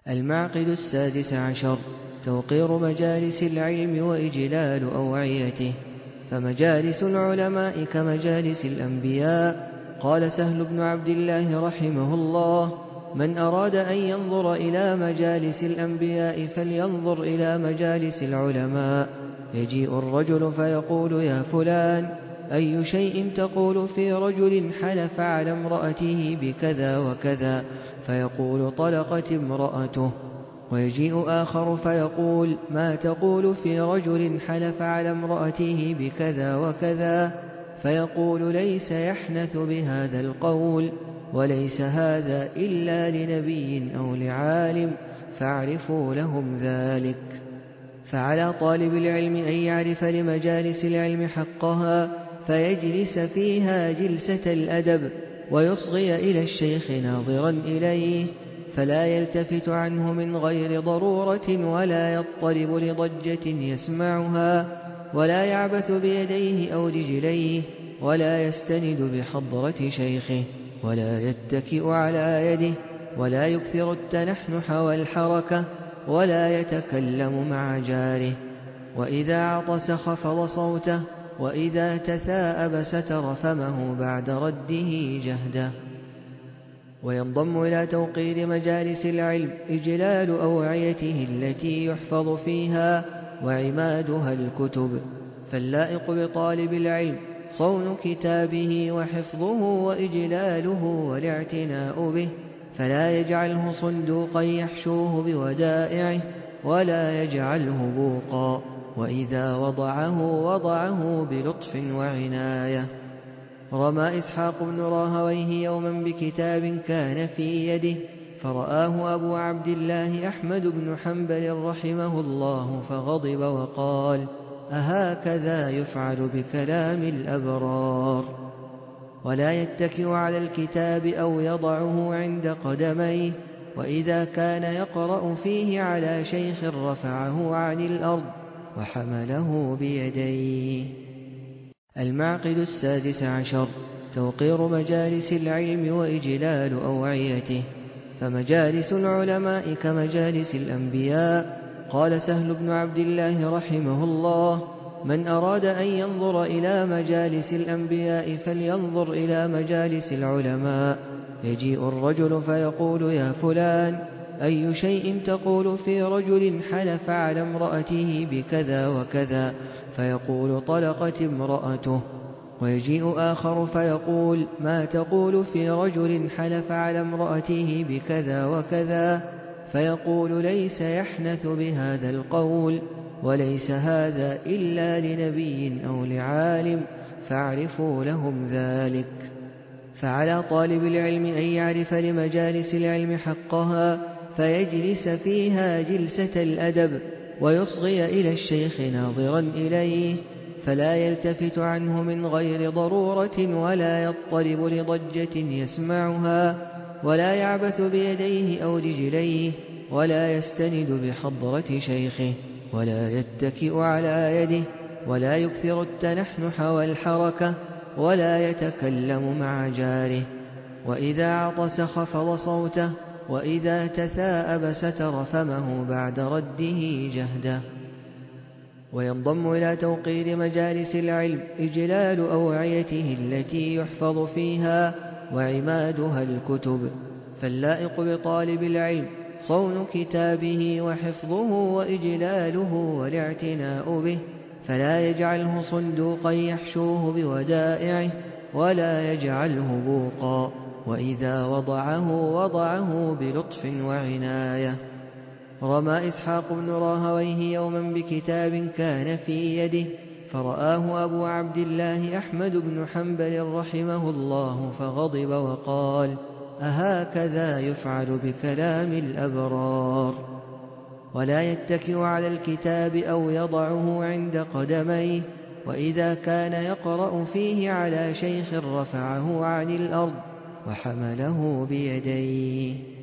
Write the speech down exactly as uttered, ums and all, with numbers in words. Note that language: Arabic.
المعقد السادس عشر: توقير مجالس العلم وإجلال أوعيته. فمجالس العلماء كمجالس الأنبياء. قال سهل بن عبد الله رحمه الله: من أراد أن ينظر إلى مجالس الأنبياء فلينظر إلى مجالس العلماء. يجيء الرجل فيقول: يا فلان، أي شيء تقول في رجل حلف على امرأته بكذا وكذا؟ فيقول: طلقت امرأته. ويجيء آخر فيقول: ما تقول في رجل حلف على امرأته بكذا وكذا؟ فيقول: ليس يحنث بهذا القول، وليس هذا إلا لنبي أو لعالم، فاعرفوا لهم ذلك. فعلى طالب العلم أن يعرف لمجالس العلم حقها، فيجلس فيها جلسة الأدب، ويصغي إلى الشيخ ناظرا إليه، فلا يلتفت عنه من غير ضرورة، ولا يضطرب لضجة يسمعها، ولا يعبث بيديه أو رجليه، ولا يستند بحضرة شيخه، ولا يتكئ على يده، ولا يكثر التنحنح والحركة، ولا يتكلم مع جاره. وإذا عطس خفض صوته، وإذا تثاءب ستر فمه بعد رده جهده. وينضم إلى توقير مجالس العلم إجلال أوعيته التي يحفظ فيها، وعمادها الكتب. فاللائق بطالب العلم صون كتابه وحفظه وإجلاله والاعتناء به، فلا يجعله صندوقا يحشوه بودائعه، ولا يجعله بوقا، وإذا وضعه وضعه بلطف وعناية. رمى إسحاق بن راهويه يوما بكتاب كان في يده، فرآه أبو عبد الله أحمد بن حنبل رحمه الله فغضب وقال: أهكذا يفعل بكلام الأبرار؟ ولا يتكئ على الكتاب أو يضعه عند قدميه، وإذا كان يقرأ فيه على شيخ رفعه عن الأرض وحمله بيديه. المعقد السادس عشر: توقير مجالس العلم وإجلال أوعيته. فمجالس العلماء كمجالس الأنبياء. قال سهل بن عبد الله رحمه الله: من أراد أن ينظر إلى مجالس الأنبياء فلينظر إلى مجالس العلماء. يجيء الرجل فيقول: يا فلان، أي شيء تقول في رجل حلف على امرأته بكذا وكذا؟ فيقول: طلقت امرأته. ويجيء آخر فيقول: ما تقول في رجل حلف على امرأته بكذا وكذا؟ فيقول: ليس يحنث بهذا القول، وليس هذا إلا لنبي أو لعالم، فاعرفوا لهم ذلك. فعلى طالب العلم أن يعرف لمجالس العلم حقها، فيجلس فيها جلسة الأدب، ويصغي إلى الشيخ ناظرا إليه، فلا يلتفت عنه من غير ضرورة، ولا يضطرب لضجة يسمعها، ولا يعبث بيديه أو رجليه، ولا يستند بحضرة شيخه، ولا يتكئ على يده، ولا يكثر التنحنح والحركة، ولا يتكلم مع جاره. وإذا عطس خفض صوته، وإذا تثاءب ستر فمه بعد رده جهده. وينضم إلى توقير مجالس العلم إجلال أوعيته التي يحفظ فيها، وعمادها الكتب. فاللائق بطالب العلم صون كتابه وحفظه وإجلاله والاعتناء به، فلا يجعله صندوقا يحشوه بودائعه، ولا يجعله بوقا، وإذا وضعه وضعه بلطف وعناية. رمى إسحاق بن راهويه يوما بكتاب كان في يده، فرآه أبو عبد الله أحمد بن حنبل رحمه الله فغضب وقال: أهكذا يفعل بكلام الأبرار؟ ولا يتكئ على الكتاب أو يضعه عند قدميه، وإذا كان يقرأ فيه على شيخ رفعه عن الأرض وحمله بيديه.